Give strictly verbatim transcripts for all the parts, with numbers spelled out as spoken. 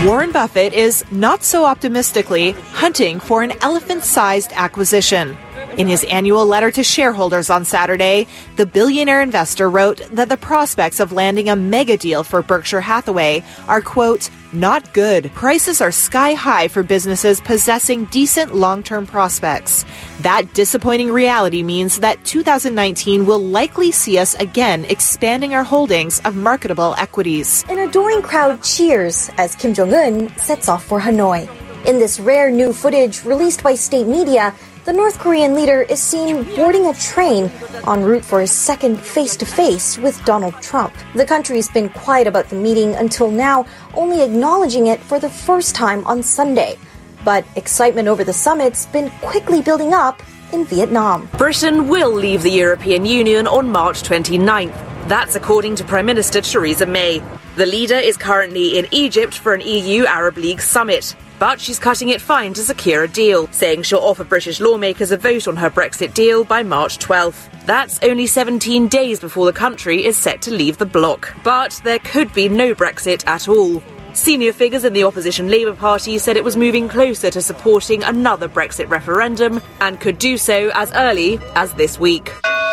Warren Buffett is not so optimistically hunting for an elephant-sized acquisition. In his annual letter to shareholders on Saturday, the billionaire investor wrote that the prospects of landing a mega deal for Berkshire Hathaway are, quote, not good. Prices are sky high for businesses possessing decent long-term prospects. That disappointing reality means that two thousand nineteen will likely see us again expanding our holdings of marketable equities. An adoring crowd cheers as Kim Jong-un sets off for Hanoi. In this rare new footage released by state media, the North Korean leader is seen boarding a train en route for his second face-to-face with Donald Trump. The country's been quiet about the meeting until now, only acknowledging it for the first time on Sunday. But excitement over the summit's been quickly building up in Vietnam. Britain will leave the European Union on March twenty-ninth. That's according to Prime Minister Theresa May. The leader is currently in Egypt for an E U-Arab League summit. But she's cutting it fine to secure a deal, saying she'll offer British lawmakers a vote on her Brexit deal by March twelfth. That's only seventeen days before the country is set to leave the bloc. But there could be no Brexit at all. Senior figures in the opposition Labour Party said it was moving closer to supporting another Brexit referendum and could do so as early as this week.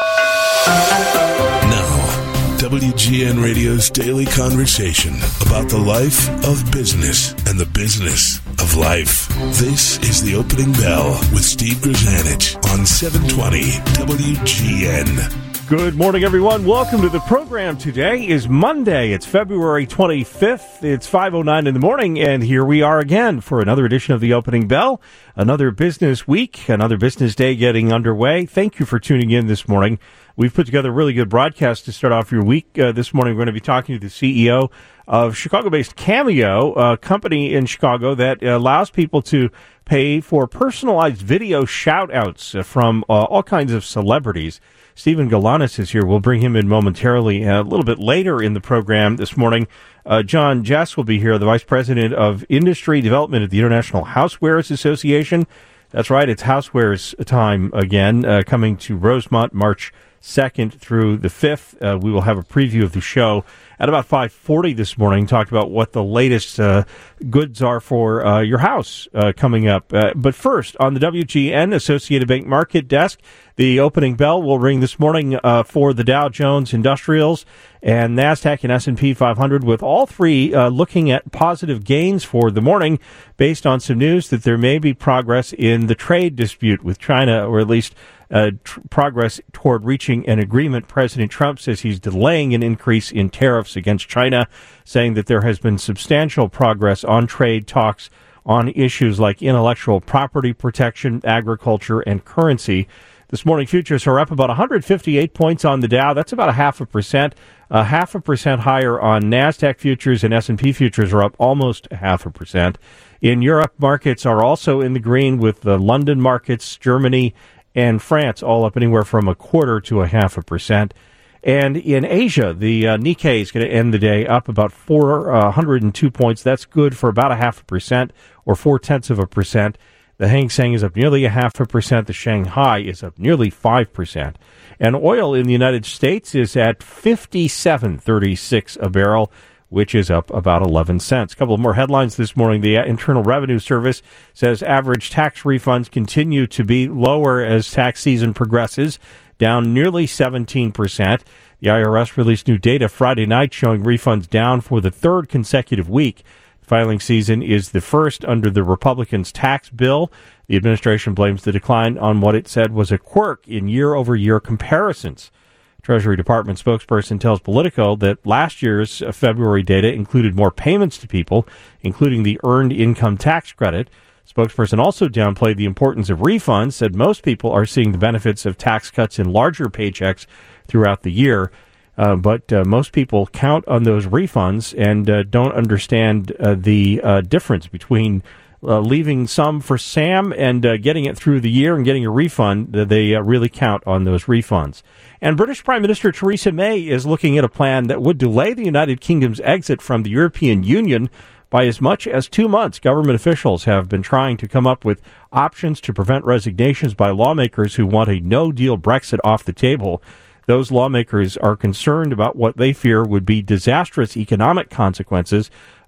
W G N Radio's daily conversation about the life of business and the business of life. This is The Opening Bell with Steve Grzanich on seven twenty W G N. Good morning, everyone. Welcome to the program. Today is Monday. It's February twenty-fifth. It's five oh nine in the morning, and here we are again for another edition of The Opening Bell. Another business week, another business day getting underway. Thank you for tuning in this morning. We've put together a really good broadcast to start off your week. Uh, this morning, we're going to be talking to the C E O of Chicago-based Cameo, a company in Chicago that allows people to pay for personalized video shout-outs from uh, all kinds of celebrities. Stephen Galanis is here. We'll bring him in momentarily. Uh, a little bit later in the program this morning, uh, John Jess will be here, the Vice President of Industry Development at the International Housewares Association. That's right, it's Housewares time again, uh, coming to Rosemont March second through the fifth. Uh, we will have a preview of the show at about five forty this morning, talked about what the latest uh, goods are for uh, your house uh, coming up. Uh, but first, on the W G N Associated Bank Market Desk, the opening bell will ring this morning uh, for the Dow Jones Industrials and NASDAQ and S and P five hundred, with all three uh, looking at positive gains for the morning based on some news that there may be progress in the trade dispute with China, or at least Uh, tr- progress toward reaching an agreement. President Trump says he's delaying an increase in tariffs against China, saying that there has been substantial progress on trade talks on issues like intellectual property protection, agriculture, and currency. This morning, futures are up about one hundred fifty-eight points on the Dow. That's about a half a percent. A half a percent higher on NASDAQ futures, and S and P futures are up almost a half a percent. In Europe, markets are also in the green, with the London markets, Germany, and France all up anywhere from a quarter to a half a percent. And in Asia, the uh, Nikkei is going to end the day up about four hundred two points. That's good for about a half a percent, or four-tenths of a percent. The Hang Seng is up nearly a half a percent. The Shanghai is up nearly five percent. And oil in the United States is at fifty-seven thirty-six a barrel, which is up about eleven cents. A couple of more headlines this morning. The Internal Revenue Service says average tax refunds continue to be lower as tax season progresses, down nearly seventeen percent. The I R S released new data Friday night showing refunds down for the third consecutive week. Filing season is the first under the Republicans' tax bill. The administration blames the decline on what it said was a quirk in year-over-year comparisons. Treasury Department spokesperson tells Politico that last year's February data included more payments to people, including the Earned Income Tax Credit. Spokesperson also downplayed the importance of refunds, said most people are seeing the benefits of tax cuts in larger paychecks throughout the year. Uh, but uh, most people count on those refunds and uh, don't understand uh, the uh, difference between uh, leaving some for Sam and uh, getting it through the year and getting a refund. They uh, really count on those refunds. And British Prime Minister Theresa May is looking at a plan that would delay the United Kingdom's exit from the European Union by as much as two months. Government officials have been trying to come up with options to prevent resignations by lawmakers who want a no-deal Brexit off the table. Those lawmakers are concerned about what they fear would be disastrous economic consequences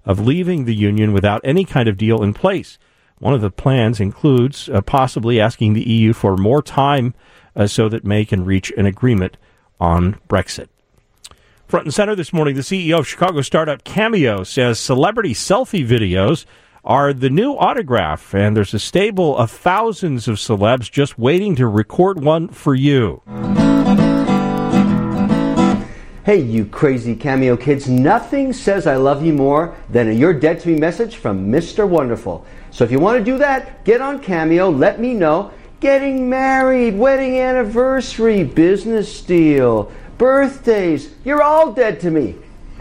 of leaving the union without any kind of deal in place. One of the plans includes uh, possibly asking the E U for more time uh, so that May can reach an agreement on Brexit. Front and center this morning, the C E O of Chicago startup Cameo says celebrity selfie videos are the new autograph, and there's a stable of thousands of celebs just waiting to record one for you. Hey, you crazy Cameo kids, nothing says I love you more than a You're Dead to Me message from Mister Wonderful. So if you want to do that, get on Cameo, let me know. Getting married, wedding anniversary, business deal, birthdays, you're all dead to me.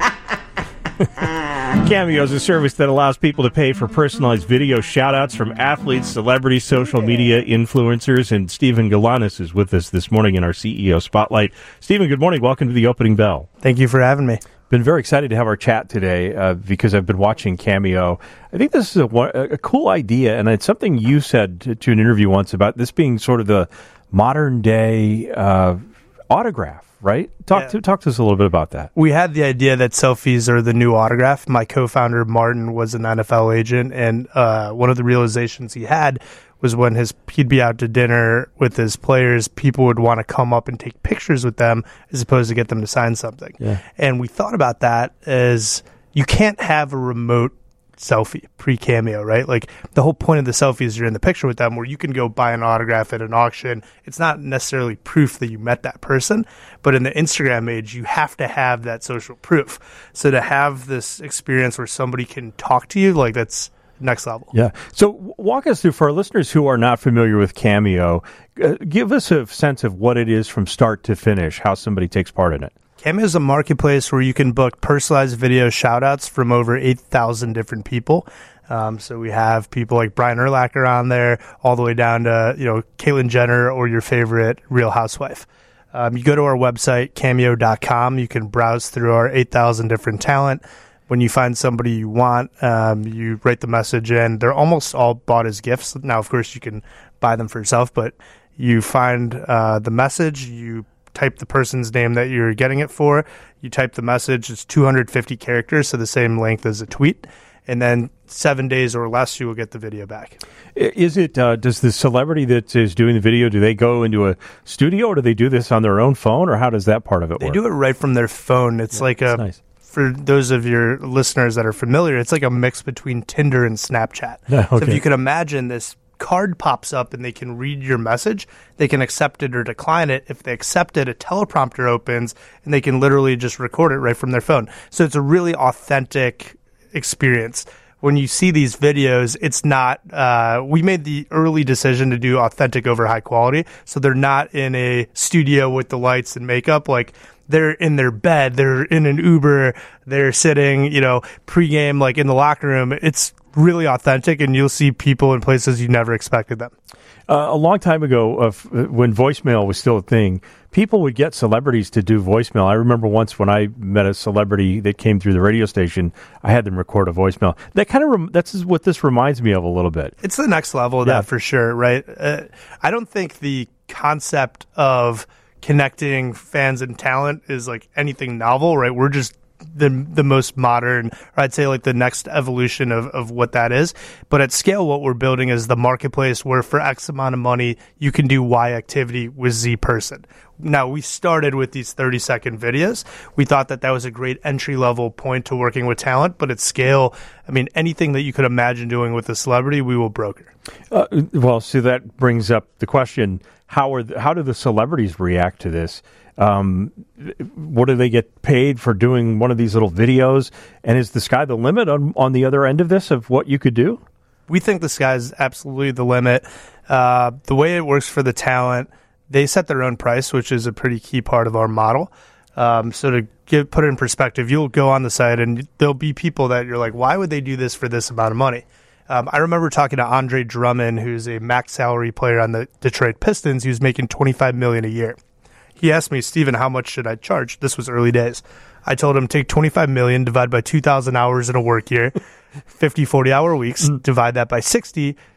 Cameo is a service that allows people to pay for personalized video shout-outs from athletes, celebrities, social media influencers, and Stephen Galanis is with us this morning in our C E O Spotlight. Stephen, good morning. Welcome to the Opening Bell. Thank you for having me. Been very excited to have our chat today uh, because I've been watching Cameo. I think this is a, a cool idea, and it's something you said to, to an interview once about this being sort of the modern-day uh, autograph. Right? Talk yeah. to talk to us a little bit about that. We had the idea that selfies are the new autograph. My co-founder, Martin, was an N F L agent, and uh, one of the realizations he had was when his he'd be out to dinner with his players, people would want to come up and take pictures with them as opposed to get them to sign something. Yeah. And we thought about that as you can't have a remote selfie pre-Cameo, right? Like the whole point of the selfie is you're in the picture with them, where you can go buy an autograph at an auction. It's not necessarily proof that you met that person, but in the Instagram age, you have to have that social proof. So to have this experience where somebody can talk to you, like that's next level. Yeah. So walk us through, for our listeners who are not familiar with Cameo, uh, give us a sense of what it is from start to finish, how somebody takes part in it. Cameo is a marketplace where you can book personalized video shout-outs from over eight thousand different people. Um, so we have people like Brian Urlacher on there, all the way down to, you know, Caitlyn Jenner or your favorite Real Housewife. Um, you go to our website, cameo dot com. You can browse through our eight thousand different talent. When you find somebody you want, um, you write the message in. They're almost all bought as gifts. Now, of course, you can buy them for yourself, but you find uh, the message, you type the person's name that you're getting it for. You type the message. It's two hundred fifty characters, so the same length as a tweet. And then seven days or less, you will get the video back. Is it, uh, does the celebrity that is doing the video, do they go into a studio or do they do this on their own phone, or how does that part of it they work? They do it right from their phone. It's yeah, like a, nice. For those of your listeners that are familiar, it's like a mix between Tinder and Snapchat. Yeah, okay. So if you can imagine this card pops up and they can read your message, they can accept it or decline it. If they accept it, a teleprompter opens and they can literally just record it right from their phone. So it's a really authentic experience. When you see these videos, it's not, uh, we made the early decision to do authentic over high quality. So they're not in a studio with the lights and makeup. Like they're in their bed, they're in an Uber, they're sitting, you know, pregame, like in the locker room. It's really authentic, and you'll see people in places you never expected them. Uh, a long time ago, uh, when voicemail was still a thing, people would get celebrities to do voicemail. I remember once when I met a celebrity that came through the radio station, I had them record a voicemail. That kind of rem- that's what this reminds me of a little bit. It's the next level of yeah. that for sure, right? Uh, I don't think the concept of connecting fans and talent is like anything novel, right? We're just the the most modern, or I'd say like the next evolution of, of what that is. But at scale, what we're building is the marketplace where for X amount of money, you can do Y activity with Z person. Now, we started with these thirty second videos. We thought that that was a great entry level point to working with talent. But at scale, I mean, anything that you could imagine doing with a celebrity, we will broker. Uh, well, so that brings up the question, how are the, how do the celebrities react to this? Um, what do they get paid for doing one of these little videos? And is the sky the limit on, on the other end of this of what you could do? We think the sky is absolutely the limit. Uh, the way it works for the talent, they set their own price, which is a pretty key part of our model. Um, so to give, put it in perspective, you'll go on the site and there'll be people that you're like, why would they do this for this amount of money? Um, I remember talking to Andre Drummond, who's a max salary player on the Detroit Pistons. He was making twenty-five million dollars a year. He asked me, Steven, how much should I charge? This was early days. I told him, take twenty-five million dollars, divide by two thousand hours in a work year, fifty, forty hour weeks, divide that by sixty,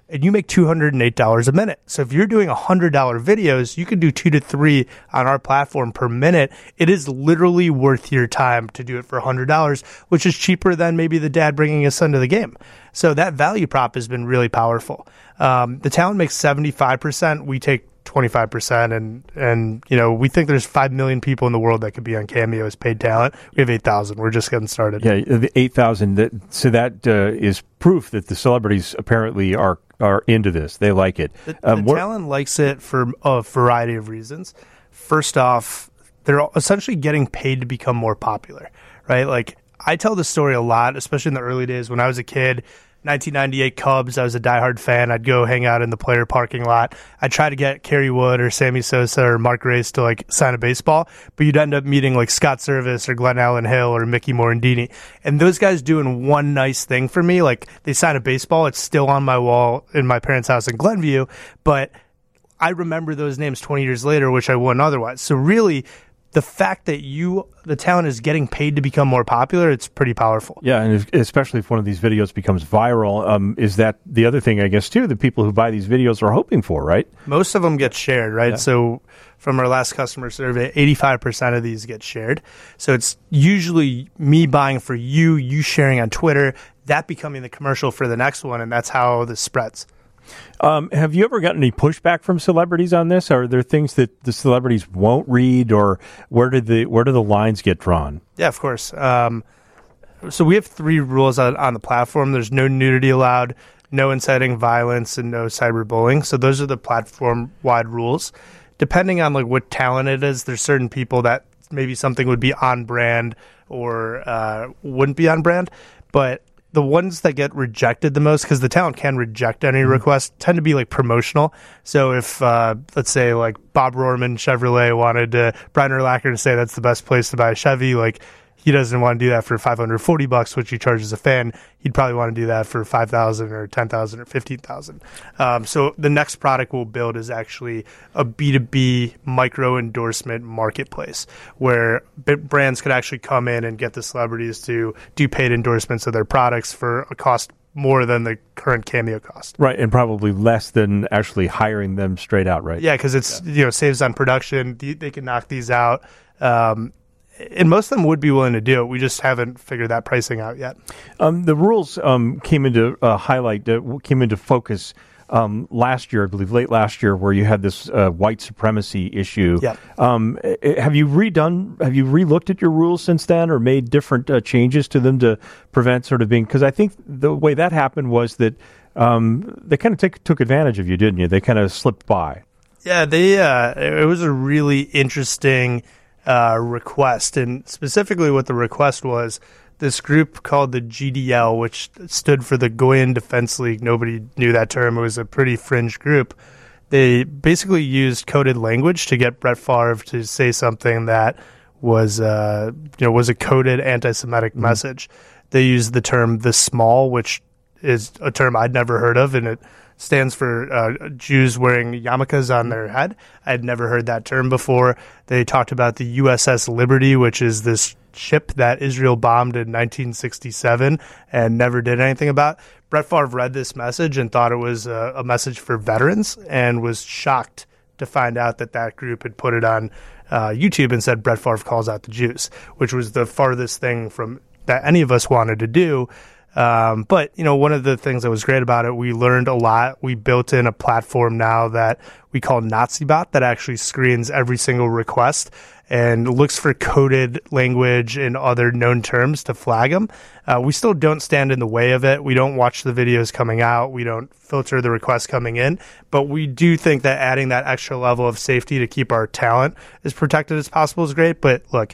and you make two hundred eight dollars a minute. So if you're doing one hundred dollars videos, you could do two to three on our platform per minute. It is literally worth your time to do it for one hundred dollars, which is cheaper than maybe the dad bringing his son to the game. So that value prop has been really powerful. Um, the talent makes seventy-five percent. We take twenty-five percent, and and you know we think there's five million people in the world that could be on Cameo as paid talent. We have eight thousand. We're just getting started. Yeah, the eight thousand. That, so that uh, is proof that the celebrities apparently are are into this. They like it. The, um, the talent likes it for a variety of reasons. First off, they're essentially getting paid to become more popular, right? Like I tell this story a lot, especially in the early days when I was a kid. nineteen ninety-eight Cubs, I was a diehard fan. I'd go hang out in the player parking lot. I'd try to get Kerry Wood or Sammy Sosa or Mark Grace to like sign a baseball, but you'd end up meeting like Scott Service or Glenn Allen Hill or Mickey Morandini. And those guys doing one nice thing for me, like they sign a baseball, it's still on my wall in my parents' house in Glenview, but I remember those names twenty years later, which I wouldn't otherwise. So really, the fact that you, the talent is getting paid to become more popular, it's pretty powerful. Yeah, and if, especially if one of these videos becomes viral, um, is that the other thing, I guess, too, the people who buy these videos are hoping for, right? Most of them get shared, right? Yeah. So from our last customer survey, eighty-five percent of these get shared. So it's usually me buying for you, you sharing on Twitter, that becoming the commercial for the next one, and that's how this spreads. Um, have you ever gotten any pushback from celebrities on this? Are there things that the celebrities won't read, or where did the where do the lines get drawn? Yeah, of course. Um, so we have three rules on, on the platform. There's no nudity allowed, no inciting violence, and no cyberbullying. So those are the platform-wide rules. Depending on like what talent it is, there's certain people that maybe something would be on brand or uh, wouldn't be on brand, but the ones that get rejected the most, because the talent can reject any mm-hmm. request, tend to be like promotional. So if, uh, let's say, like Bob Rohrman Chevrolet wanted uh, Brian Urlacher to say that's the best place to buy a Chevy, like he doesn't want to do that for five hundred forty bucks, which he charges a fan. He'd probably want to do that for five thousand or ten thousand or fifteen thousand. Um, so the next product we'll build is actually a B two B micro endorsement marketplace where brands could actually come in and get the celebrities to do paid endorsements of their products for a cost more than the current Cameo cost. Right, and probably less than actually hiring them straight out, right? Yeah, because it's yeah. you know saves on production. They can knock these out. Um, And most of them would be willing to do it. We just haven't figured that pricing out yet. Um, the rules um, came into uh, highlight, uh, came into focus um, last year, I believe, late last year, where you had this uh, white supremacy issue. Yep. Um, have you redone? Have you relooked at your rules since then, or made different uh, changes to them to prevent sort of being? Because I think the way that happened was that um, they kind of take, took advantage of you, didn't you? They kind of slipped by. Yeah, they. Uh, it was a really interesting Uh, request, and specifically what the request was, this group called the G D L, which stood for the Goyen Defense League. Nobody knew that term. It was a pretty fringe group. They basically used coded language to get Brett Favre to say something that was, uh, you know, was a coded anti-Semitic mm-hmm. message. They used the term "the small," which is a term I'd never heard of, and it stands for uh, Jews wearing yarmulkes on their head. I'd never heard that term before. They talked about the U S S Liberty, which is this ship that Israel bombed in nineteen sixty-seven and never did anything about. Brett Favre read this message and thought it was a, a message for veterans and was shocked to find out that that group had put it on uh, YouTube and said Brett Favre calls out the Jews, which was the farthest thing from that any of us wanted to do. Um, but, you know, one of the things that was great about it, we learned a lot. We built in a platform now that we call NaziBot that actually screens every single request and looks for coded language and other known terms to flag them. Uh, we still don't stand in the way of it. We don't watch the videos coming out. We don't filter the requests coming in. But we do think that adding that extra level of safety to keep our talent as protected as possible is great. But look,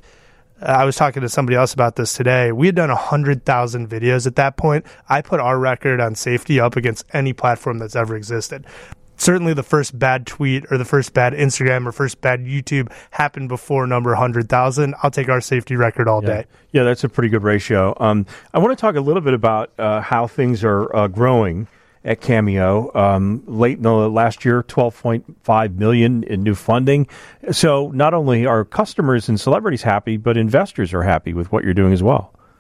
I was talking to somebody else about this today. We had done one hundred thousand videos at that point. I put our record on safety up against any platform that's ever existed. Certainly the first bad tweet or the first bad Instagram or first bad YouTube happened before number one hundred thousand. I'll take our safety record all yeah. day. Yeah, that's a pretty good ratio. Um, I want to talk a little bit about uh, how things are uh, growing at Cameo. Um, late in the last year, twelve point five million dollars in new funding. So not only are customers and celebrities happy, but investors are happy with what you're doing as well.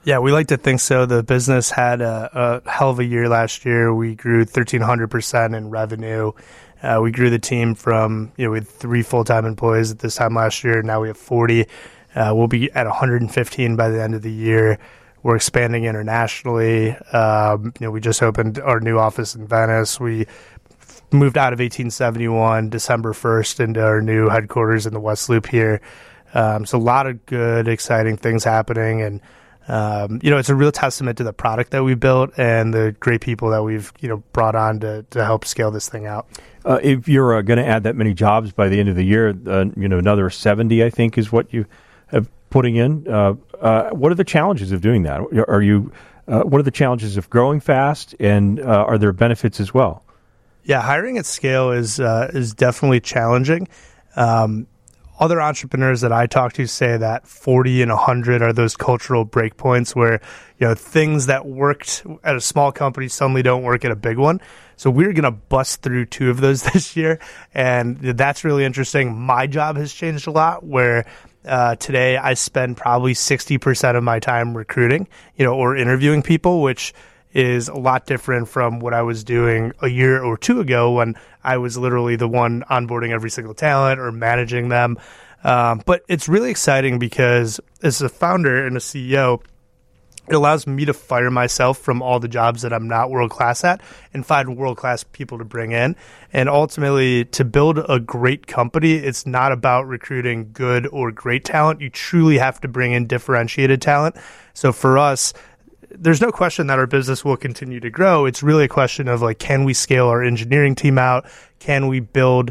Yeah, we like to think so. The business had a, a hell of a year last year. We grew thirteen hundred percent in revenue. Uh, we grew the team from, you know, we had three full-time employees at this time last year. Now we have forty. Uh, we'll be at one hundred fifteen by the end of the year. We're expanding internationally. Um, you know, we just opened our new office in Venice. We moved out of eighteen seventy-one December first into our new headquarters in the West Loop here. Um, so a lot of good, exciting things happening. And, um, you know, it's a real testament to the product that we built and the great people that we've, you know, brought on to, to help scale this thing out. Uh, if you're uh, going to add that many jobs by the end of the year, uh, you know, another seventy, I think, is what you have putting in. Uh, uh, what are the challenges of doing that? Are you, uh, what are the challenges of growing fast, and uh, are there benefits as well? Yeah, hiring at scale is uh, is definitely challenging. Um, other entrepreneurs that I talk to say that forty and one hundred are those cultural breakpoints where, you know, things that worked at a small company suddenly don't work at a big one. So we're going to bust through two of those this year, and that's really interesting. My job has changed a lot, where uh, today I spend probably sixty percent of my time recruiting, you know, or interviewing people, which is a lot different from what I was doing a year or two ago when I was literally the one onboarding every single talent or managing them. Um, but it's really exciting because as a founder and a C E O, it allows me to fire myself from all the jobs that I'm not world-class at and find world-class people to bring in. And ultimately, to build a great company, it's not about recruiting good or great talent. You truly have to bring in differentiated talent. So for us, there's no question that our business will continue to grow. It's really a question of, like, can we scale our engineering team out? Can we build,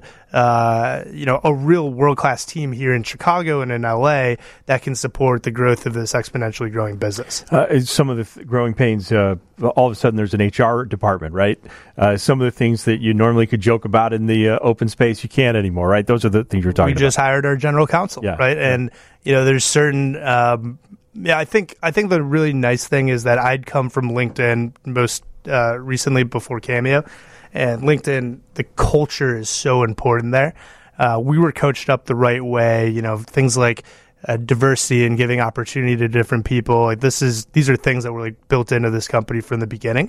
uh, you know, a real world-class team here in Chicago and in L A that can support the growth of this exponentially growing business? Uh, some of the th- growing pains, uh, all of a sudden there's an H R department, right? Uh, some of the things that you normally could joke about in the uh, open space, you can't anymore, right? Those are the things you're talking we about. We just hired our general counsel, yeah, right? Yeah. And, you know, there's certain... Um, Yeah, I think I think the really nice thing is that I'd come from LinkedIn most uh, recently before Cameo, and LinkedIn, the culture is so important there. Uh, we were coached up the right way, you know, things like uh, diversity and giving opportunity to different people. Like this is these are things that were like built into this company from the beginning,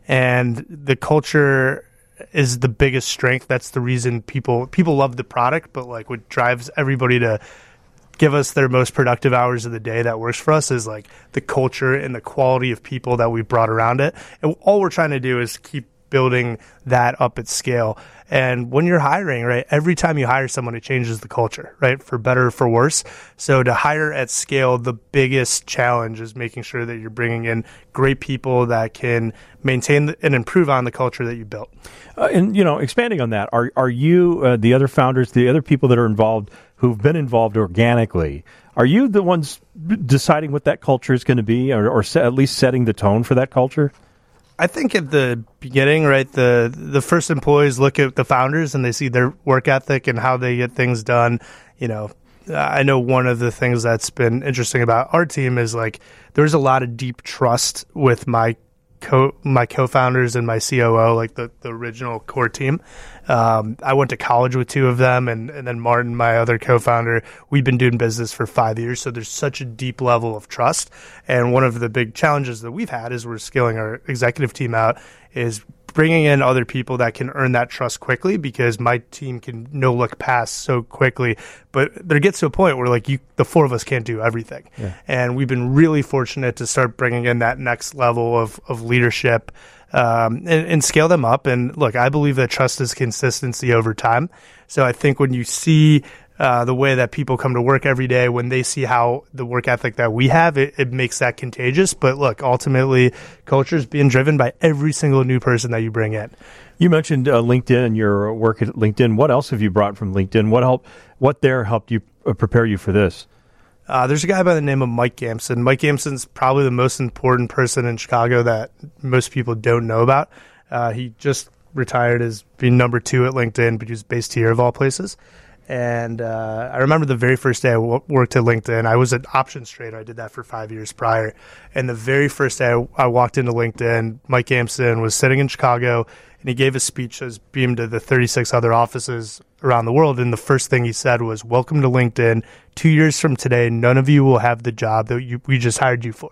and the culture is the biggest strength. That's the reason people people love the product, but like what drives everybody to give us their most productive hours of the day that works for us is like the culture and the quality of people that we brought around it. And all we're trying to do is keep building that up at scale. And when you're hiring, right, every time you hire someone, it changes the culture, right, for better or for worse. So to hire at scale, the biggest challenge is making sure that you're bringing in great people that can maintain and improve on the culture that you built. Uh, and, you know, expanding on that, are are you, uh, the other founders, the other people that are involved, who've been involved organically, are you the ones deciding what that culture is going to be, or, or set, at least setting the tone for that culture? I think at the beginning, right, the the first employees look at the founders and they see their work ethic and how they get things done. You know, I know one of the things that's been interesting about our team is like there's a lot of deep trust with my co my co-founders and my C O O, like the, the original core team. Um, I went to college with two of them, and, and then Martin, my other co-founder, we've been doing business for five years. So there's such a deep level of trust. And one of the big challenges that we've had as we're scaling our executive team out is bringing in other people that can earn that trust quickly, because my team can no look past so quickly. But there gets to a point where like you, the four of us can't do everything. Yeah. And we've been really fortunate to start bringing in that next level of, of leadership. Um, and, and scale them up. And look, I believe that trust is consistency over time. So I think when you see uh, the way that people come to work every day, when they see how the work ethic that we have, it, it makes that contagious. But look, ultimately, culture is being driven by every single new person that you bring in. You mentioned uh, LinkedIn and your work at LinkedIn. What else have you brought from LinkedIn? What help? What there helped you uh, prepare you for this? Uh, there's a guy by the name of Mike Gamson. Mike Gamson's probably the most important person in Chicago that most people don't know about. Uh, he just retired as being number two at LinkedIn, but he was based here of all places. And uh, I remember the very first day I w- worked at LinkedIn, I was an options trader. I did that for five years prior. And the very first day I, I walked into LinkedIn, Mike Gamson was sitting in Chicago, and he gave a speech as beamed to the thirty-six other offices around the world. And the first thing he said was, "Welcome to LinkedIn. Two years from today, none of you will have the job that you, we just hired you for."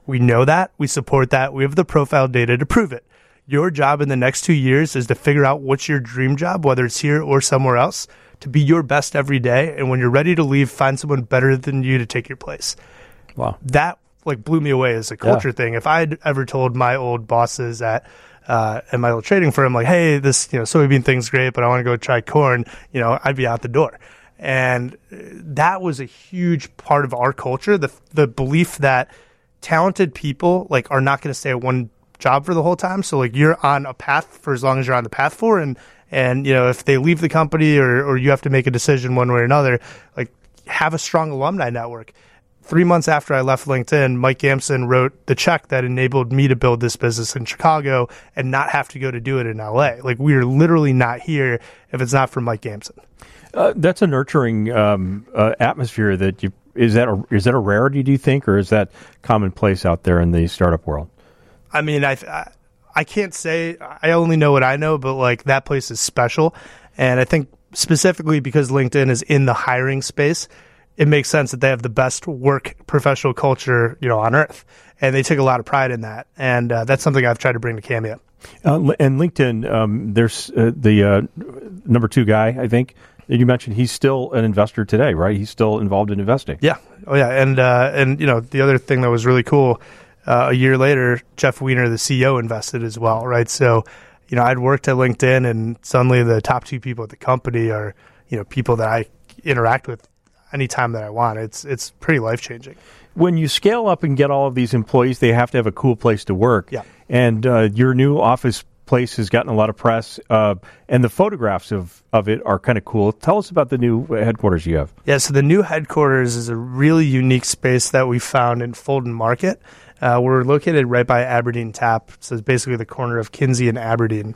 We know that. We support that. We have the profile data to prove it. Your job in the next two years is to figure out what's your dream job, whether it's here or somewhere else, to be your best every day. And when you're ready to leave, find someone better than you to take your place. Wow. That like blew me away as a culture yeah. thing. If I'd ever told my old bosses at uh, at my old trading firm, like, hey, this you know soybean thing's great, but I want to go try corn, you know, I'd be out the door. And that was a huge part of our culture, the the belief that talented people like are not going to stay at one job for the whole time. So like you're on a path for as long as you're on the path for, and and you know if they leave the company or or you have to make a decision one way or another, like have a strong alumni network. Three months after I left LinkedIn, Mike Gamson wrote the check that enabled me to build this business in Chicago and not have to go to do it in L A. Like we are literally not here if it's not for Mike Gamson. Uh, that's a nurturing um, uh, atmosphere. That you is that a, is that a rarity? Do you think, or is that commonplace out there in the startup world? I mean, I, I I can't say. I only know what I know, but like that place is special, and I think specifically because LinkedIn is in the hiring space, it makes sense that they have the best work professional culture, you know, on earth, and they take a lot of pride in that, and uh, that's something I've tried to bring to Cameo. Uh, and LinkedIn, um, there's uh, the uh, number two guy, I think. You mentioned he's still an investor today, right? He's still involved in investing. Yeah. Oh, yeah. And, uh, and you know, the other thing that was really cool, uh, a year later, Jeff Weiner, the C E O, invested as well, right? So, you know, I'd worked at LinkedIn, and suddenly the top two people at the company are, you know, people that I interact with anytime that I want. It's it's pretty life-changing. When you scale up and get all of these employees, they have to have a cool place to work. Yeah. And uh, your new office place has gotten a lot of press, uh, and the photographs of, of it are kind of cool. Tell us about the new headquarters you have. Yeah, so the new headquarters is a really unique space that we found in Fulton Market. Uh, we're located right by Aberdeen Tap, so it's basically the corner of Kinsey and Aberdeen.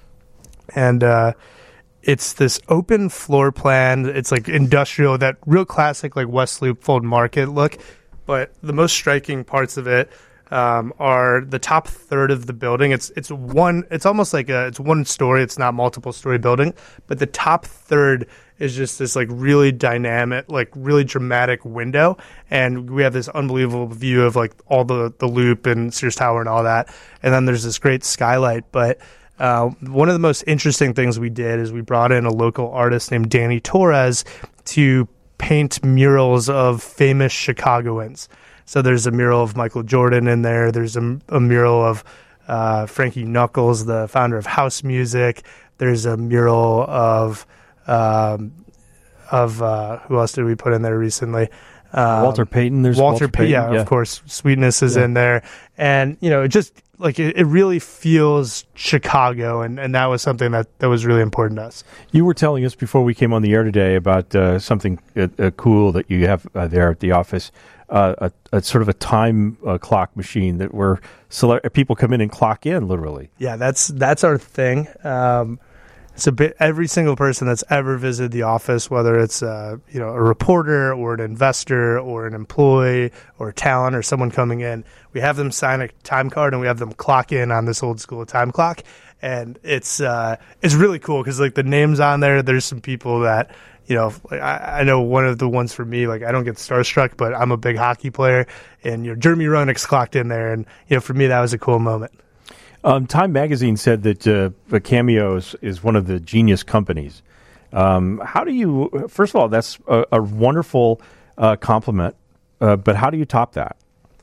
And uh, it's this open floor plan. It's like industrial, that real classic like West Loop Fulton Market look. But the most striking parts of it Um, are the top third of the building. It's it's one. It's almost like a. It's one story. It's not multiple story building, but the top third is just this like really dynamic, like really dramatic window, and we have this unbelievable view of like all the the Loop and Sears Tower and all that. And then there's this great skylight. But uh, one of the most interesting things we did is we brought in a local artist named Danny Torres to paint murals of famous Chicagoans. So there's a mural of Michael Jordan in there. There's a, a mural of uh, Frankie Knuckles, the founder of house music. There's a mural of um, of uh, who else did we put in there recently? Um, Walter Payton. There's Walter, Walter Payton. Yeah, yeah, of course. Sweetness is yeah. in there, and you know, it just like it, it really feels Chicago, and, and that was something that, that was really important to us. You were telling us before we came on the air today about uh, something uh, uh, cool that you have uh, there at the office. Uh, a, a sort of a time uh, clock machine that where cele- people come in and clock in, literally. Yeah, that's that's our thing. Um, it's a bit every single person that's ever visited the office, whether it's uh, you know a reporter or an investor or an employee or a talent or someone coming in, we have them sign a time card and we have them clock in on this old school time clock, and it's uh, it's really cool because like the names on there, there's some people that. You know, like I, I know one of the ones for me, like I don't get starstruck, but I'm a big hockey player, and you know, Jeremy Roenick's clocked in there, and you know, for me that was a cool moment. Um, Time Magazine said that uh, Cameo is, is one of the genius companies. Um, how do you? First of all, that's a, a wonderful uh, compliment, uh, but how do you top that?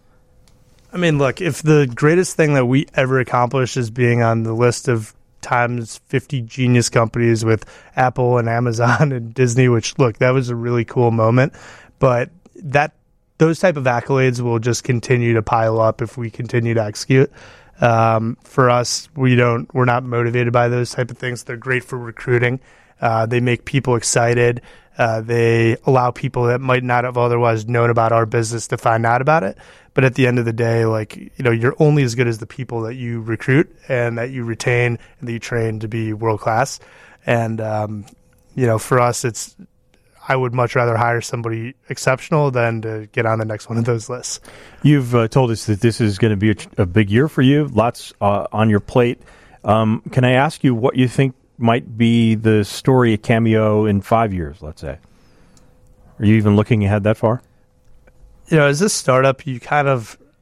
I mean, look, if the greatest thing that we ever accomplished is being on the list of Time's fifty genius companies with Apple and Amazon and Disney, which look, that was a really cool moment, but that those type of accolades will just continue to pile up if we continue to execute. Um, for us, we don't, we're not motivated by those type of things. They're great for recruiting. Uh, they make people excited. Uh, they allow people that might not have otherwise known about our business to find out about it. But at the end of the day, like, you know, you're only as good as the people that you recruit and that you retain and that you train to be world class. And, um, you know, for us, it's, I would much rather hire somebody exceptional than to get on the next one of those lists. You've uh, told us that this is going to be a, a big year for you, lots uh, on your plate. Um, can I ask you what you think might be the story of Cameo in five years, let's say? Are you even looking ahead that far? You know, as this startup, you kind of,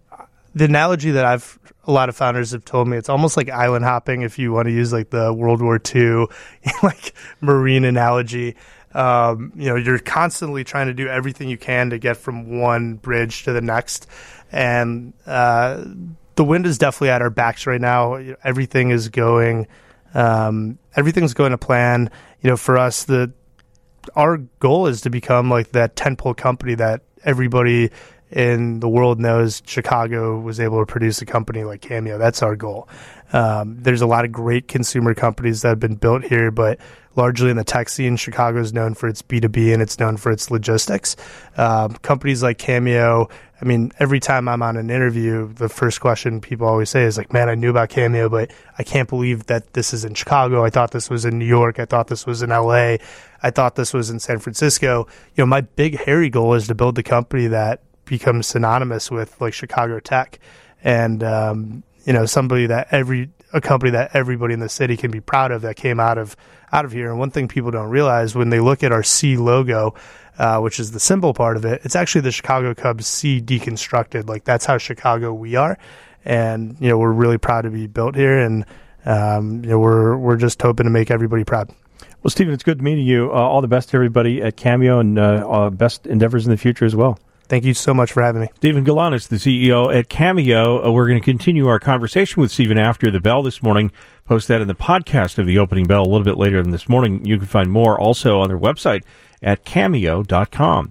the analogy that I've a lot of founders have told me, it's almost like island hopping if you want to use like the World War Two like marine analogy. Um, you know, you're constantly trying to do everything you can to get from one bridge to the next. And uh, the wind is definitely at our backs right now. Everything is going, um, everything's going to plan. You know, for us, the our goal is to become like that tentpole company that everybody in the world knows. Chicago was able to produce a company like Cameo. That's our goal. Um, there's a lot of great consumer companies that have been built here, but largely in the tech scene, Chicago is known for its B two B and it's known for its logistics. Um, companies like Cameo, I mean, every time I'm on an interview, the first question people always say is like, man, I knew about Cameo, but I can't believe that this is in Chicago. I thought this was in New York. I thought this was in L A. I thought this was in San Francisco. You know, my big, hairy goal is to build a company that becomes synonymous with like Chicago tech. And, um, you know, somebody that every, a company that everybody in the city can be proud of that came out of, out of here. And one thing people don't realize when they look at our C logo, uh, which is the symbol part of it, it's actually the Chicago Cubs C deconstructed. Like that's how Chicago we are. And, you know, we're really proud to be built here. And, um, you know, we're, we're just hoping to make everybody proud. Well, Stephen, it's good meeting you. Uh, all the best to everybody at Cameo and uh, uh, best endeavors in the future as well. Thank you so much for having me. Stephen Galanis, the C E O at Cameo. Uh, we're going to continue our conversation with Stephen after the bell this morning. Post that in the podcast of the opening bell a little bit later than this morning. You can find more also on their website at cameo dot com.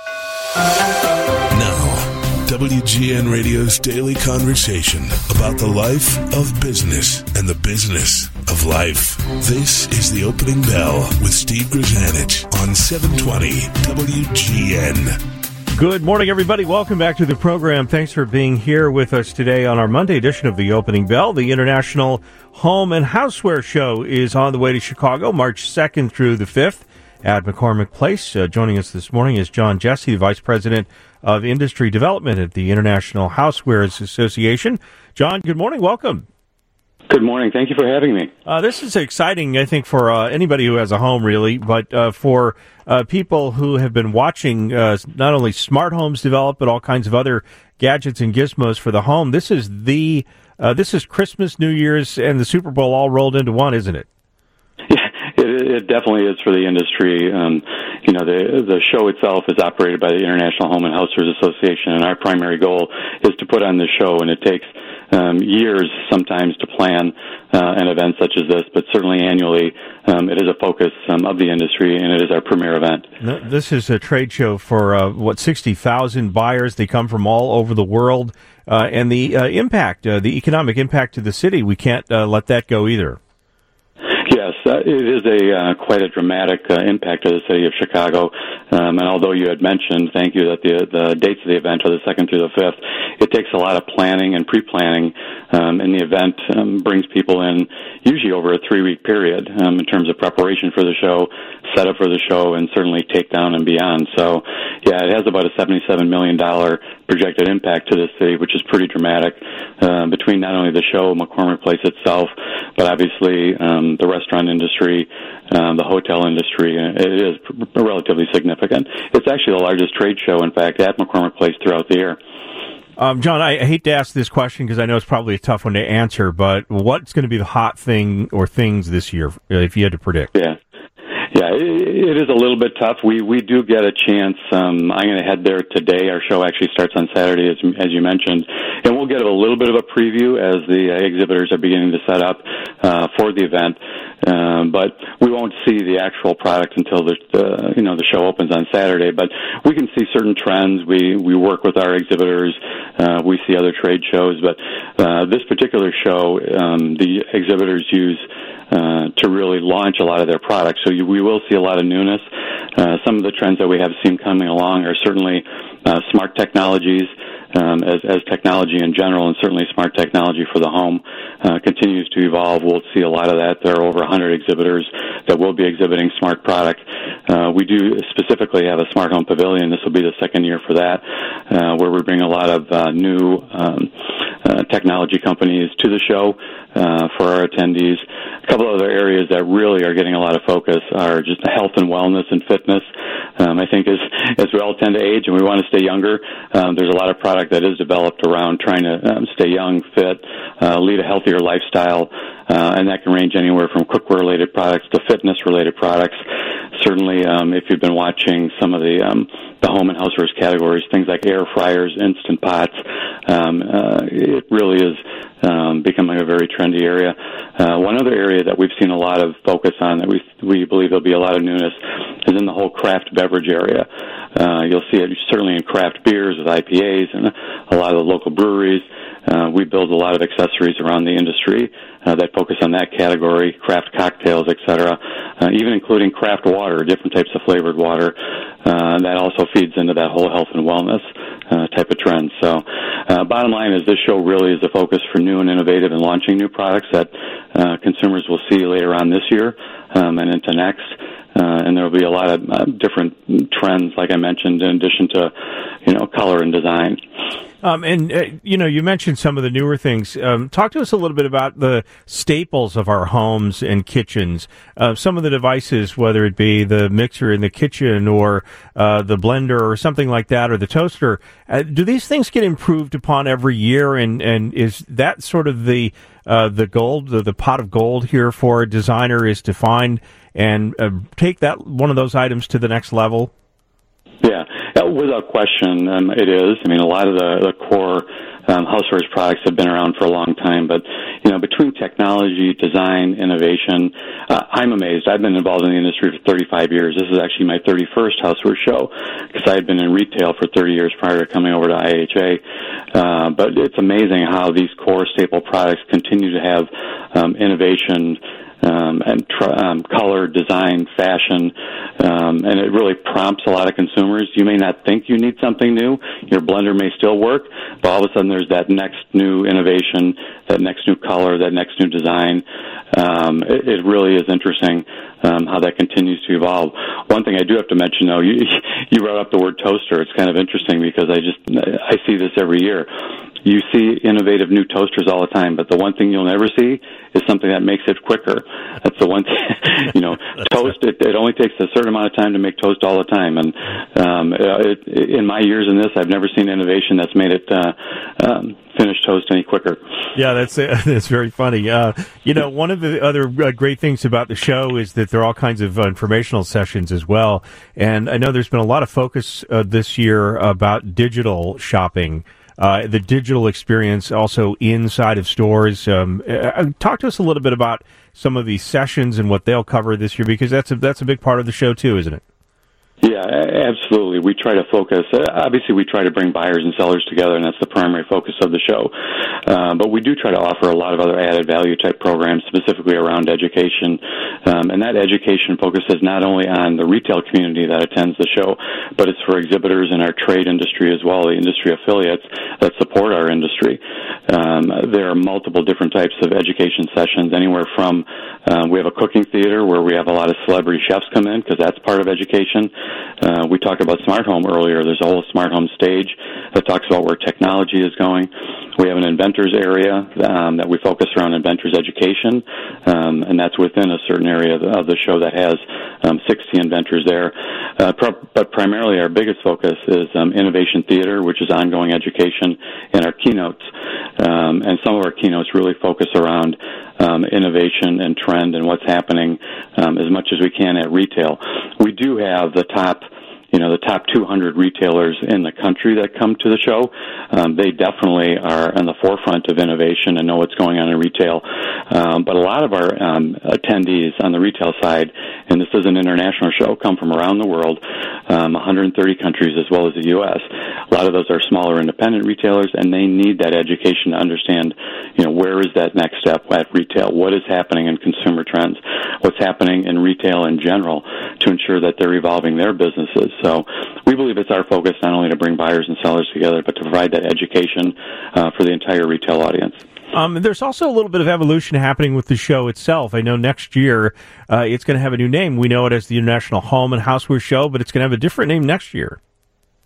Now, W G N Radio's daily conversation about the life of business and the business of life. This is the opening bell with Steve Grzanich on seven twenty W G N. Good morning, everybody. Welcome back to the program. Thanks for being here with us today on our Monday edition of the Opening Bell. The International Home and Houseware Show is on the way to Chicago, March second through the fifth at McCormick Place. Uh, joining us this morning is John Jesse, the Vice President of Industry Development at the International Housewares Association. John, good morning. Welcome. Good morning. Thank you for having me. Uh, this is exciting, I think, for uh, anybody who has a home, really, but uh, for uh, people who have been watching uh, not only smart homes develop, but all kinds of other gadgets and gizmos for the home. This is the uh, this is Christmas, New Year's, and the Super Bowl all rolled into one, isn't it? Yeah, it, it definitely is for the industry. Um, you know, the the show itself is operated by the International Home and Housewares Association, and our primary goal is to put on the show, and it takes Um, years sometimes to plan uh, an event such as this, but certainly annually um, it is a focus um, of the industry, and it is our premier event. This is a trade show for, uh, what, sixty thousand buyers. They come from all over the world, uh, and the uh, impact, uh, the economic impact to the city, we can't uh, let that go either. Yes, uh, it is a uh, quite a dramatic uh, impact to the city of Chicago. Um, and although you had mentioned, thank you, that the the dates of the event are the second through the fifth, it takes a lot of planning and pre-planning. Um, and the event um, brings people in usually over a three-week period um, in terms of preparation for the show, setup for the show, and certainly takedown and beyond. So, yeah, it has about a seventy-seven million dollars projected impact to the city, which is pretty dramatic, uh, between not only the show, McCormick Place itself, but obviously um, the restaurant industry, um, the hotel industry. It is relatively significant. It's actually the largest trade show, in fact, at McCormick Place throughout the year. Um, John, I hate to ask this question because I know it's probably a tough one to answer, but what's going to be the hot thing or things this year, if you had to predict? Yeah. Yeah, it is a little bit tough. We we do get a chance. Um, I'm going to head there today. Our show actually starts on Saturday, as, as you mentioned, and we'll get a little bit of a preview as the exhibitors are beginning to set up uh, for the event. Um, but we won't see the actual product until the uh, you know the show opens on Saturday. But we can see certain trends. We we work with our exhibitors. Uh, we see other trade shows, but uh, this particular show, um, the exhibitors use Uh, to really launch a lot of their products. So you, we will see a lot of newness. Uh, some of the trends that we have seen coming along are certainly uh, smart technologies, um, as, as technology in general, and certainly smart technology for the home uh, continues to evolve. We'll see a lot of that. There are over one hundred exhibitors that will be exhibiting smart product. Uh, we do specifically have a smart home pavilion. This will be the second year for that, uh, where we bring a lot of uh, new um, uh, uh, technology companies to the show uh, for our attendees. A couple other areas that really are getting a lot of focus are just health and wellness and fitness. Um, I think as as we all tend to age and we want to stay younger, um, there's a lot of product that is developed around trying to um, stay young, fit, uh, lead a healthier lifestyle, uh, and that can range anywhere from cookware-related products to fitness-related products. Certainly, um, if you've been watching some of the um, the home and housewares categories, things like air fryers, instant pots, um, uh, it really is um, becoming a very trendy area. Uh, one other area that we've seen a lot of focus on that we we believe there'll be a lot of newness is in the whole craft beverage area. Uh, you'll see it certainly in craft beers with I P As and a lot of the local breweries. Uh, we build a lot of accessories around the industry uh, that focus on that category, craft cocktails, et cetera, uh, even including craft water, different types of flavored water. Uh, that also feeds into that whole health and wellness uh, type of trend. So uh, bottom line is this show really is a focus for new and innovative and launching new products that uh, consumers will see later on this year um, and into next. Uh, and there will be a lot of uh, different trends, like I mentioned, in addition to, you know, color and design. Um, and, uh, you know, you mentioned some of the newer things. Um, talk to us a little bit about the staples of our homes and kitchens. Uh, some of the devices, whether it be the mixer in the kitchen or uh, the blender or something like that, or the toaster. Uh, do these things get improved upon every year? And, and is that sort of the uh, the gold, the, the pot of gold here for a designer, is to find and uh, take that one of those items to the next level? Yeah, without question, um, it is. I mean, a lot of the, the core um, housewares products have been around for a long time, but, you know, between technology, design, innovation, uh, I'm amazed. I've been involved in the industry for thirty-five years. This is actually my thirty-first housewares show because I had been in retail for thirty years prior to coming over to I H A. Uh, but it's amazing how these core staple products continue to have um, innovation Um, and tr- um, color, design, fashion, um, and it really prompts a lot of consumers. You may not think you need something new. Your blender may still work, but all of a sudden there's that next new innovation, that next new color, that next new design. Um, it, it really is interesting um, how that continues to evolve. One thing I do have to mention, though, you, you brought up the word toaster. It's kind of interesting because I just I see this every year. You see innovative new toasters all the time, but the one thing you'll never see is something that makes it quicker. That's the one thing, you know, toast, it, it only takes a certain amount of time to make toast all the time. And um, it, in my years in this, I've never seen innovation that's made it uh, um, finish toast any quicker. Yeah, that's uh, that's very funny. Uh, you know, one of the other uh, great things about the show is that there are all kinds of uh, informational sessions as well. And I know there's been a lot of focus uh, this year about digital shopping. Uh, the digital experience also inside of stores. Um, uh, talk to us a little bit about some of these sessions and what they'll cover this year, because that's a, that's a big part of the show too, isn't it? Yeah, absolutely. We try to focus. Uh, obviously, we try to bring buyers and sellers together, and that's the primary focus of the show. Uh, but we do try to offer a lot of other added value type programs, specifically around education. Um, and that education focuses not only on the retail community that attends the show, but it's for exhibitors in our trade industry as well, the industry affiliates that support our industry. Um, there are multiple different types of education sessions, anywhere from uh, we have a cooking theater where we have a lot of celebrity chefs come in because that's part of education. Uh, we talked about smart home earlier. There's a whole smart home stage that talks about where technology is going. We have an inventors area um, that we focus around inventors education, um, and that's within a certain area of the, of the show that has um, sixty inventors there. Uh, pro- but primarily our biggest focus is um, innovation theater, which is ongoing education, and our keynotes. Um, and some of our keynotes really focus around um, innovation and trend and what's happening um, as much as we can at retail. We do have the top you know, the top two hundred retailers in the country that come to the show. Um, they definitely are on the forefront of innovation and know what's going on in retail. Um, but a lot of our um, attendees on the retail side, and this is an international show, come from around the world, um, one hundred thirty countries as well as the U S. A lot of those are smaller independent retailers, and they need that education to understand, you know, where is that next step at retail? What is happening in consumer trends? What's happening in retail in general to ensure that they're evolving their businesses? So we believe it's our focus not only to bring buyers and sellers together, but to provide that education uh, for the entire retail audience. Um, there's also a little bit of evolution happening with the show itself. I know next year uh, it's going to have a new name. We know it as the International Home and Houseware Show, but it's going to have a different name next year.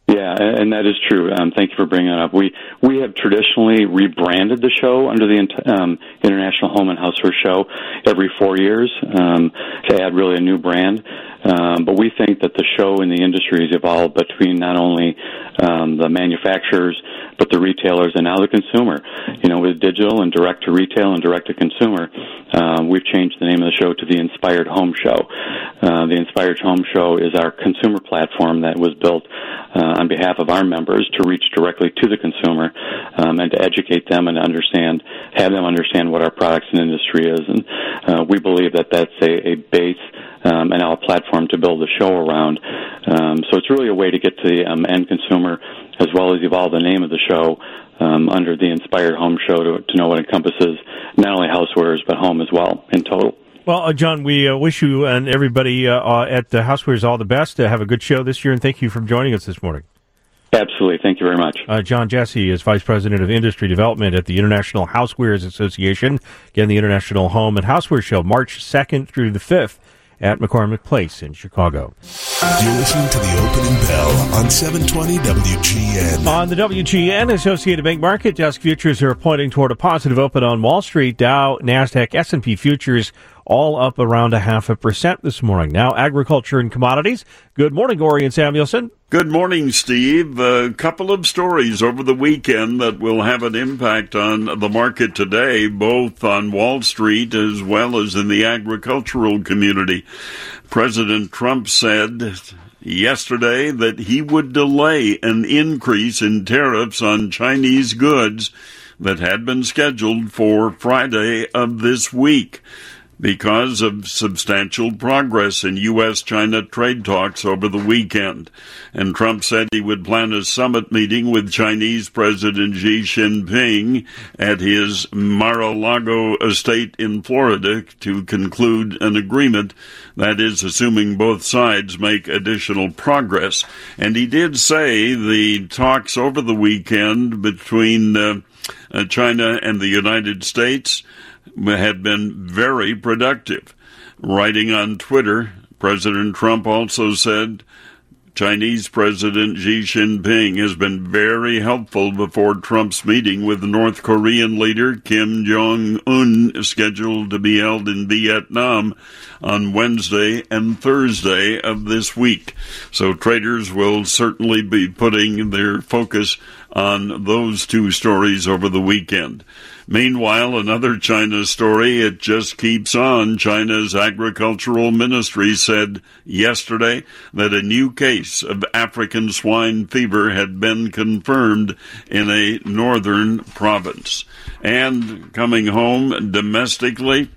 Yeah, and that is true. Um, thank you for bringing that up. We we have traditionally rebranded the show under the um, International Home and Houseware Show every four years um, to add really a new brand. Um, but we think that the show in the industry has evolved between not only um, the manufacturers, but the retailers and now the consumer. You know, with digital and direct to retail and direct to consumer, um, we've changed the name of the show to the Inspired Home Show. Uh, the Inspired Home Show is our consumer platform that was built uh, on behalf of our members to reach directly to the consumer um, and to educate them and understand, have them understand what our products and industry is. And uh, we believe that that's a, a base Um, and our platform to build a show around. Um, so it's really a way to get to the um, end consumer, as well as evolve the name of the show um, under the Inspired Home Show to, to know what encompasses not only housewares but home as well in total. Well, uh, John, we uh, wish you and everybody uh, uh, at the Housewares all the best. Uh, have a good show this year, and thank you for joining us this morning. Absolutely. Thank you very much. Uh, John Jesse is Vice President of Industry Development at the International Housewares Association. Again, the International Home and Houseware Show, March second through the fifth. At McCormick Place in Chicago. You're listening to the Opening Bell on seven twenty W G N. On the W G N Associated Bank Market Desk, futures are pointing toward a positive open on Wall Street. Dow, NASDAQ, S and P futures all up around a half a percent this morning. Now, agriculture and commodities. Good morning, Orion Samuelson. Good morning, Steve. A couple of stories over the weekend that will have an impact on the market today, both on Wall Street as well as in the agricultural community. President Trump said yesterday that he would delay an increase in tariffs on Chinese goods that had been scheduled for Friday of this week, because of substantial progress in U S China trade talks over the weekend. And Trump said he would plan a summit meeting with Chinese President Xi Jinping at his Mar-a-Lago estate in Florida to conclude an agreement, that is, assuming both sides make additional progress. And he did say the talks over the weekend between uh, uh, China and the United States had been very productive. Writing on Twitter, President Trump also said Chinese President Xi Jinping has been very helpful before Trump's meeting with North Korean leader Kim Jong-un, scheduled to be held in Vietnam on Wednesday and Thursday of this week. So traders will certainly be putting their focus on those two stories over the weekend. Meanwhile, another China story, it just keeps on. China's agricultural ministry said yesterday that a new case of African swine fever had been confirmed in a northern province. And coming home domestically,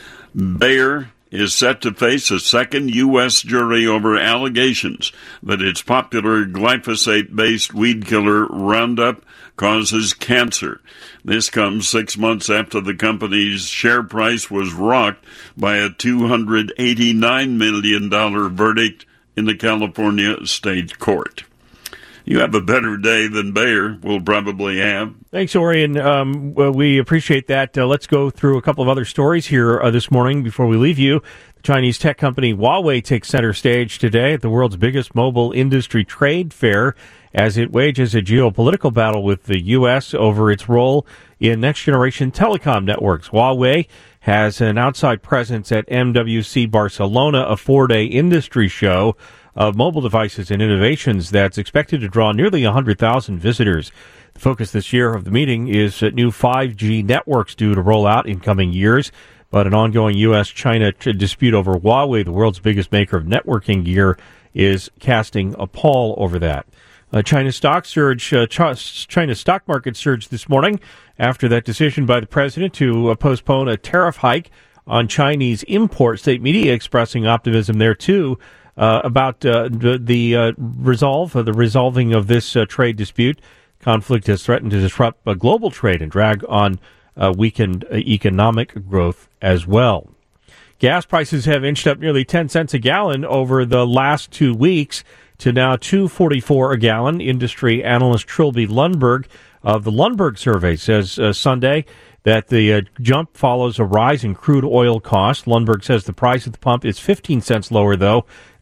Bayer is set to face a second U S jury over allegations that its popular glyphosate-based weed killer Roundup causes cancer. This comes six months after the company's share price was rocked by a two hundred eighty-nine million dollars verdict in the California state court. You have a better day than Bayer will probably have. Thanks, Orion. Um, well, we appreciate that. Uh, let's go through a couple of other stories here uh, this morning before we leave you. The Chinese tech company Huawei takes center stage today at the world's biggest mobile industry trade fair as it wages a geopolitical battle with the U S over its role in next-generation telecom networks. Huawei has an outside presence at M W C Barcelona, a four-day industry show of mobile devices and innovations that's expected to draw nearly one hundred thousand visitors. The focus this year of the meeting is that new five G networks due to roll out in coming years, but an ongoing U S China dispute over Huawei, the world's biggest maker of networking gear, is casting a pall over that. Uh, China stock surge, uh, ch- China's stock market surged this morning after that decision by the president to uh, postpone a tariff hike on Chinese imports. State media expressing optimism there too uh, about uh, the, the uh, resolve, uh, the resolving of this uh, trade dispute. Conflict has threatened to disrupt uh, global trade and drag on uh, weakened uh, economic growth as well. Gas prices have inched up nearly ten cents a gallon over the last two weeks to now two forty-four a gallon. Industry analyst Trilby Lundberg of the Lundberg survey says uh, Sunday that the uh, jump follows a rise in crude oil costs. Lundberg says the price at the pump is fifteen cents lower, though,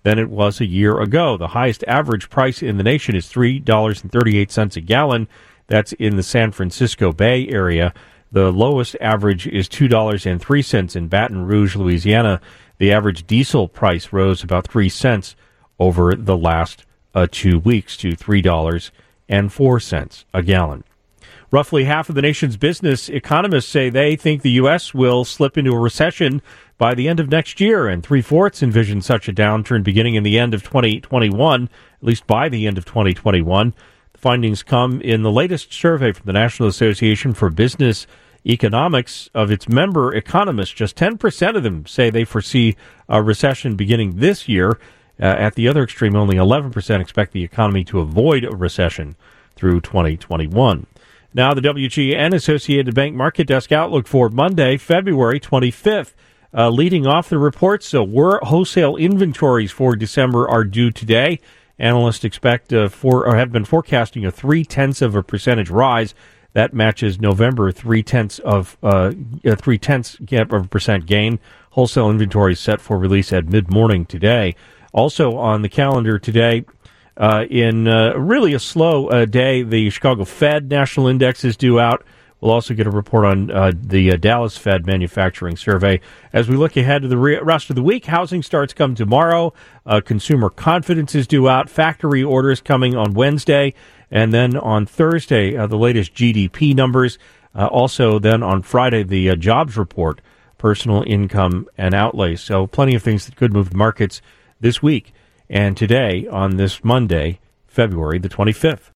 than it was a year ago. The highest average price in the nation is three dollars and thirty-eight cents a gallon. That's in the San Francisco Bay Area. The lowest average is two dollars and three cents in Baton Rouge, Louisiana. The average diesel price rose about three cents over the last uh, two weeks to three dollars and four cents a gallon. Roughly half of the nation's business economists say they think the U S will slip into a recession by the end of next year, and three-fourths envision such a downturn beginning in the end of twenty twenty-one, at least by the end of twenty twenty-one. The findings come in the latest survey from the National Association for Business Economics. Of its member economists, just ten percent of them say they foresee a recession beginning this year. Uh, at the other extreme, only eleven percent expect the economy to avoid a recession through twenty twenty-one. Now, the W G N Associated Bank Market Desk outlook for Monday, February twenty-fifth. Uh, leading off the reports, so were wholesale inventories for December are due today. Analysts expect uh, for or have been forecasting a three-tenths of a percentage rise. That matches November three-tenths of uh, a three-tenths of a percent gain. Wholesale inventories set for release at mid-morning today. Also on the calendar today, Uh, in uh, really a slow uh, day, the Chicago Fed National Index is due out. We'll also get a report on uh, the uh, Dallas Fed Manufacturing Survey. As we look ahead to the re- rest of the week, housing starts come tomorrow. Uh, consumer confidence is due out. Factory orders coming on Wednesday. And then on Thursday, uh, the latest G D P numbers. Uh, also then on Friday, the uh, jobs report, personal income and outlays. So plenty of things that could move the markets this week. And today, on this Monday, February the twenty-fifth.